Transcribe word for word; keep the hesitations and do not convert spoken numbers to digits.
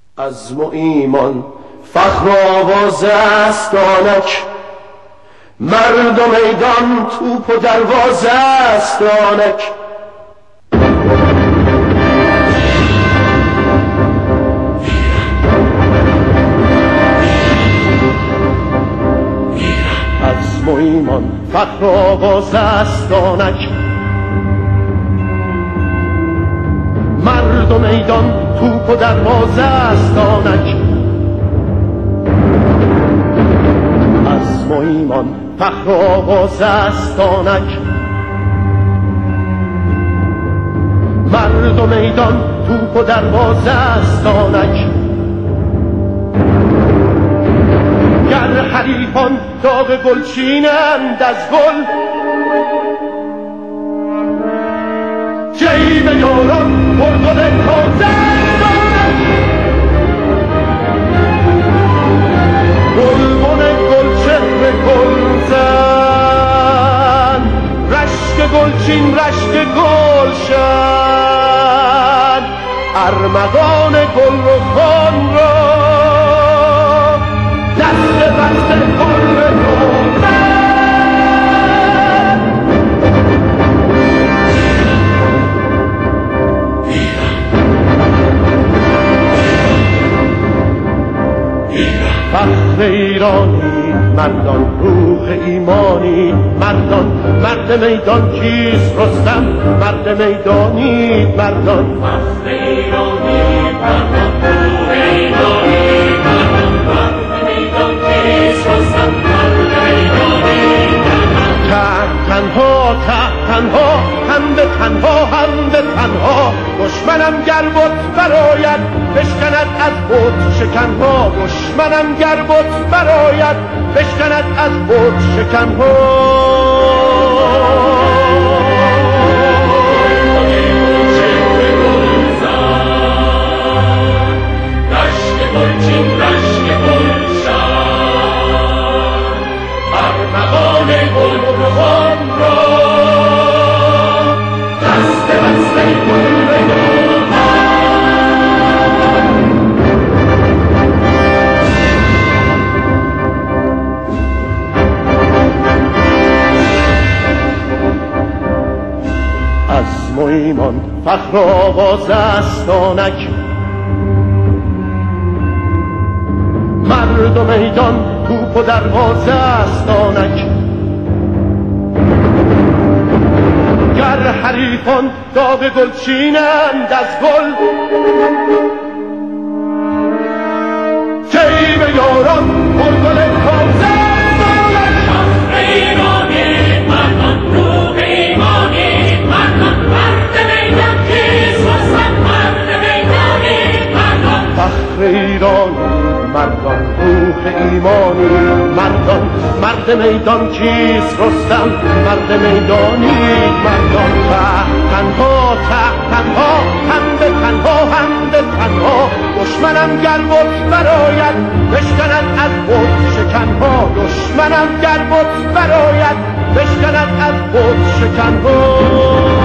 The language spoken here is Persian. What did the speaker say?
عزم و ایمان فخر و آواز است آنک، مرد و میدان توپ و دروازه است آنک. عزم و ایمان فخر و آواز است آنک، مرد و میدان توپ و دروازه است آنک. عزم و ایمان فخر و آواز است آنک، مرد و میدان توپ و دروازه است آنک. گر حریفان داغ گلچینند از گل، جیب یاران پرگل تازه است آنک. گلبن گلچهره گلزن، رشک گلچین رشک گلشن، ارمغان گل رخان را دست بست گل روزن. فخر ایرانی مردان، روح ایمانی مردان، مرد میدان کیست رستم، مرد میدانی مردان. فخر ایرانی مردان، روح ایمانی مردان، مرد میدان کیست رستم، مرد میدانی مردان. تحت تنها تحت تنها هم به تنها هم به تنها، دشمنم گر بت براید بشکند از بت شکنها. دشمنم گر بت براید بشکند از بت شکنها. عزم و ایمان فخر و آواز است آنک، مرد و میدان توپ و دروازه است آنک. گر حریفان داغ گلچینند از گل، جیب یاران پرگل تازه است آنک. فخر ایرانی مردان، روح ایمانی مردان، مرد میدان کیست رستم، مرد میدانی مردان. فخر ایرانی مردان، روح ایمانی مردان، مرد میدان کیست رستم، مرد میدانی مردان. تنها تحت تنها هم به تنها هم به تنها، دشمنم گر بت براید بشکند از بت شکنها. دشمنم گر بت براید بشکند از بت شکنها.